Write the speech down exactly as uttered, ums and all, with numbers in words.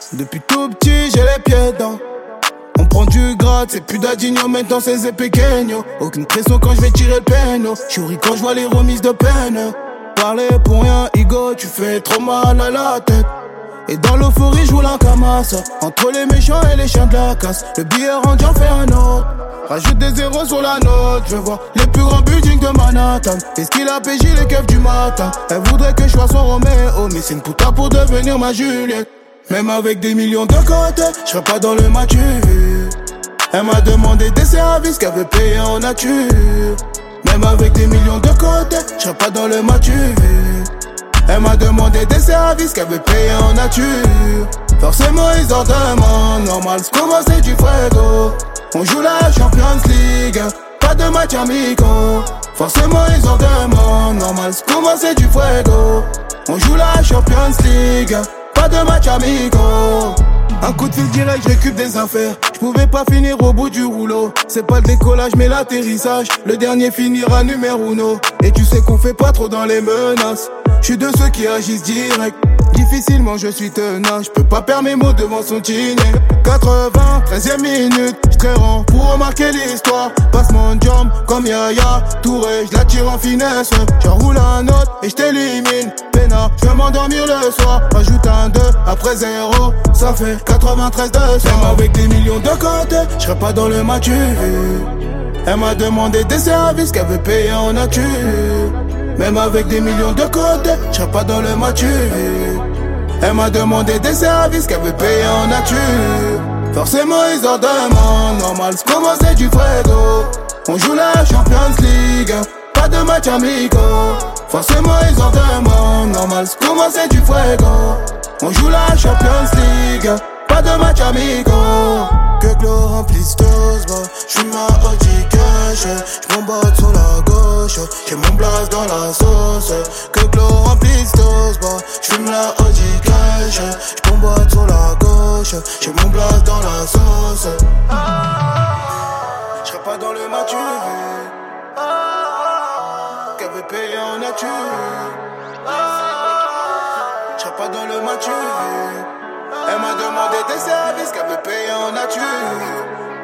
Depuis tout petit, j'ai les pieds dedans. On prend du grade, c'est plus d'Adigno, maintenant c'est Zé Pequeño. Aucune pression quand je vais tirer le péno. J'souris quand je vois les remises de peine. Parler pour rien, Igo, tu fais trop mal à la tête. Et dans l'euphorie, je roule un Kamasa. Entre les méchants et les chiens de la casse. Le billet rendu, j'en fais un autre. Rajoute des zéros sur la note. Je veux voir les plus grands buildings de Manhattan. Est-ce qu'il a P J les keufs du matin? Elle voudrait que je sois son Roméo, mais c'est une puta pour devenir ma Juliette. Même avec des millions de côté, je serais pas dans le mature. Elle m'a demandé des services qu'elle veut payer en nature. Même avec des millions de côté, je serais pas dans le mature. Elle m'a demandé des services qu'elle veut payer en nature. Forcément ils en demandent, normal, c'est comment c'est du fuego. On joue la Champions League, pas de match amico. Forcément ils en demandent, normal, c'est comment c'est du fuego. On joue la Champions League, pas de match amico. Un coup de fil direct, je récup des affaires. Je pouvais pas finir au bout du rouleau. C'est pas le décollage mais l'atterrissage. Le dernier finira numéro uno. Et tu sais qu'on fait pas trop dans les menaces. Je suis de ceux qui agissent direct. Difficilement je suis tenace. Je peux pas perdre mes mots devant son dîner. quatre-vingts, treizième minute. Je rends pour remarquer l'histoire. Passe mon jump comme Yaya Touré. Je la tire en finesse. J'enroule un autre et je t'élimine. Pena, je vais m'endormir le soir. Rajoute un deux après zéro. Ça fait quatre-vingt-treize de cent. Même avec des millions de côté, je serais pas dans le mature. Elle m'a demandé des services qu'elle veut payer en nature. Même avec des millions de côté, je serais pas dans le mature. Elle m'a demandé des services qu'elle veut payer en nature. Forcément ils en demandent, normal c'est comment c'est du fuego. On joue la Champions League, pas de match amico. Forcément ils en demandent, normal c'est comment c'est du fuego. On joue la Champions League, pas de match amico. Que Glo remplisse tous, bah, j'fuis ma Audi cash. J'm'emballe sur la gauche, j'ai mon blast dans la sauce. Que Glo remplisse tous, bah, j'fume la Audi cash. J'm'emballe sur la gauche, j'ai mon blast dans la sauce. J'serais pas dans le mature, qu'elle veut payer en nature. J'serais pas dans le mature. Elle m'a demandé des services qu'elle veut payer en nature.